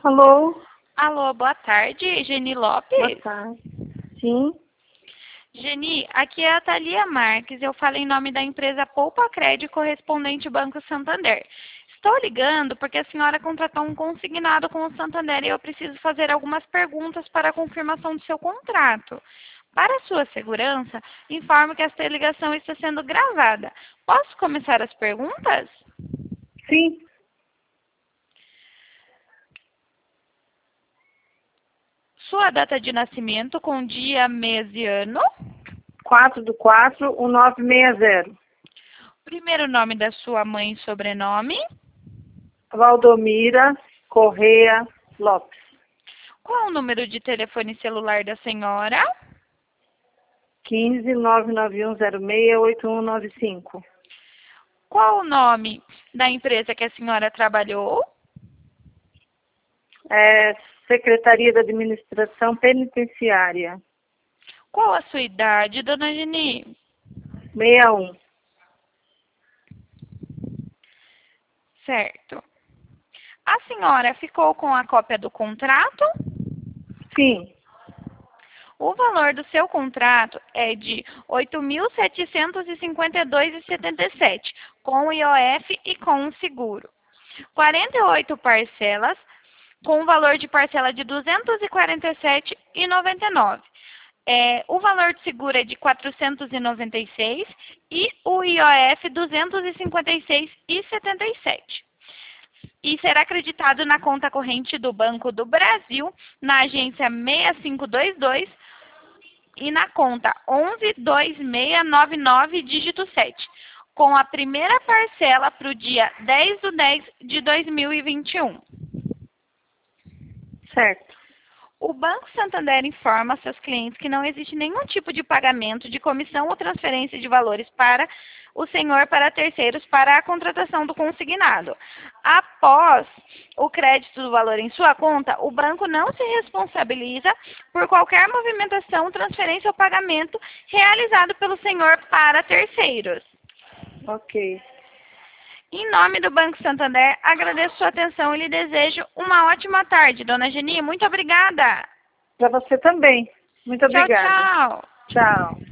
Alô? Alô, boa tarde, Geni Boa Lopes. tarde. Sim? Geni, aqui é a Thalia Marques, eu falo em nome da empresa Poupa Crédito correspondente Banco Santander. Estou ligando porque a senhora contratou um consignado com o Santander e eu preciso fazer algumas perguntas para a confirmação do seu contrato. Para sua segurança, informo que esta ligação está sendo gravada. Posso começar as perguntas? Sim. Sua data de nascimento com dia, mês e ano? 4/4/1960. Primeiro nome da sua mãe e sobrenome? Valdomira Correia Lopes. Qual o número de telefone celular da senhora? 15/991068195. Qual o nome da empresa que a senhora trabalhou? Secretaria da Administração Penitenciária. Qual a sua idade, dona Geni? 61. Certo. A senhora ficou com a cópia do contrato? Sim. O valor do seu contrato é de R$ 8.752,77, com o IOF e com o seguro. 48 parcelas, com o valor de parcela de R$ 247,99. O valor de seguro é de R$ 496 e o IOF R$ 256,77. E será acreditado na conta corrente do Banco do Brasil, na agência 6522 e na conta 112699, dígito 7, com a primeira parcela para o dia 10/10/2021. Certo. O Banco Santander informa seus clientes que não existe nenhum tipo de pagamento de comissão ou transferência de valores para o senhor para terceiros para a contratação do consignado. Após o crédito do valor em sua conta, o banco não se responsabiliza por qualquer movimentação, transferência ou pagamento realizado pelo senhor para terceiros. Ok. Em nome do Banco Santander, agradeço sua atenção e lhe desejo uma ótima tarde, dona Geni. Muito obrigada. Para você também. Muito Tchau, obrigada. tchau. Tchau.